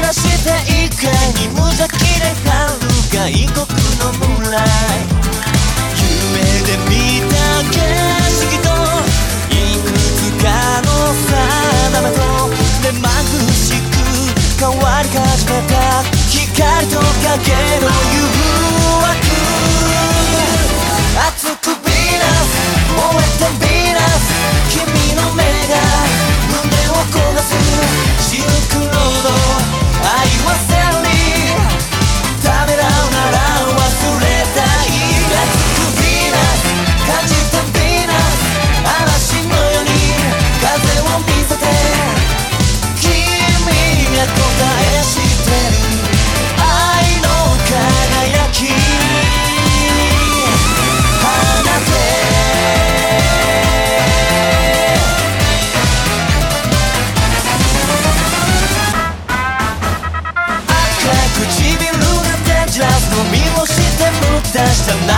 らしていかに無邪気で遥か異国の村へ夢で見た景色といくつかの定めと目まぐるしく変わり始めた光と影の誘惑熱くビーナス燃えてビーナス君の目が胸を焦がすシルクロード愛はセリためらうなら忘れたい熱くビーナス感じたビーナス嵐のように風を見せて君が答えしてる愛の輝き放て唇なんてジャス飲みをして無駄した